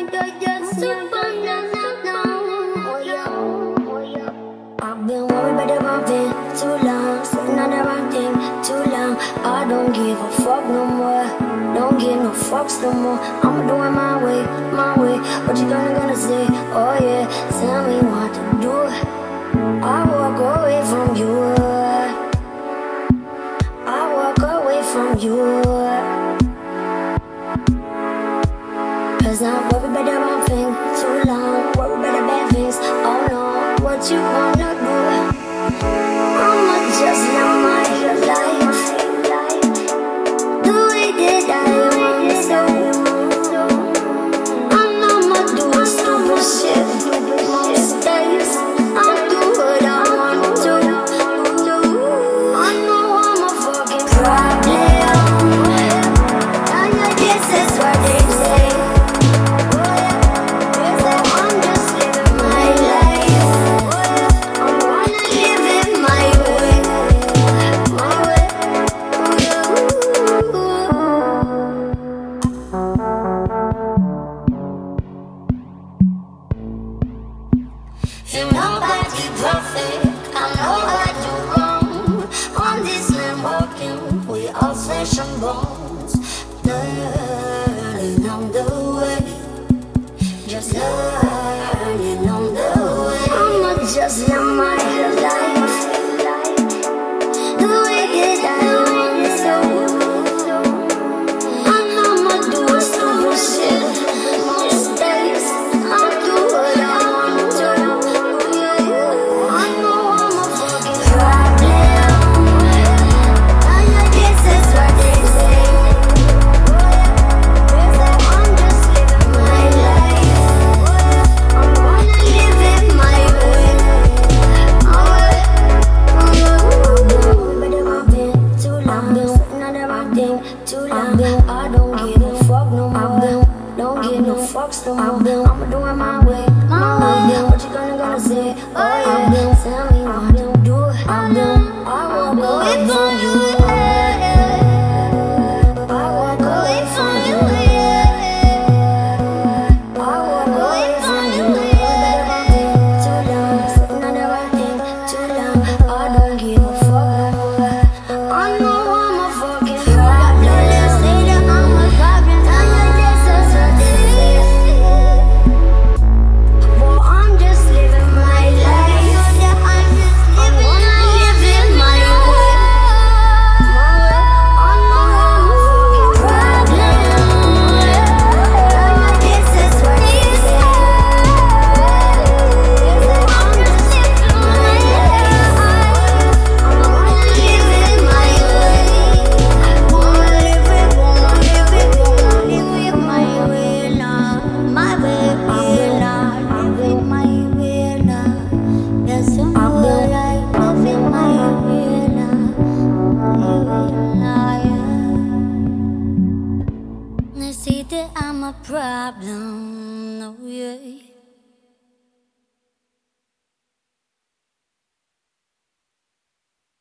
I've been worried about the wrong thing too long, sitting on the wrong thing too long. I don't give a fuck no more. Don't give no fucks no more. I'ma do it my way, my way. What you gonna say? Oh yeah, tell me what to do. I walk away from you. I walk away from you. 'Cause I'm worried about the wrong thing too long, worried about the bad things. Oh no, what you wanna do? I'ma just live my life the way that I want to. And I'ma do stupid shit most days. I'll do what I want to. I know I'm a fucking problem, and I guess that's what they say. You're nobody perfect, I know I do wrong. On this land walking, we all flesh and bones. Learning on the way, just learning on the way. I'ma just live my life the way that I want to. And I'ma do stupid shit most days. I'll do what I want to. I know I'm a fucking problem, and I guess that's what they say. I'm just living my life. I'm gonna live it my way. Too long. I don't give a fuck no more. Don't give no fucks no more. I'ma do it my way, my way. What you gonna say? Oh yeah, tell me what to do. I walk away from you. I walk away from you. I walk away from you. Too long, sitting on the right thing too long. I don't give a fuck no more. I know I'm a fucking problem. Say that I'm a problem, and I guess that's what they say. Well, I'm just living my life. I'm gonna live it my way. I know I'm a fucking problem, and I guess that's what they say. I'm just living my life. I'm gonna live it my way. Wanna live it, wanna live it, wanna live it my way now. My way now, live it my way now. Yes, I'm good, I live it my way now. They say that I'm a problem, no yeah.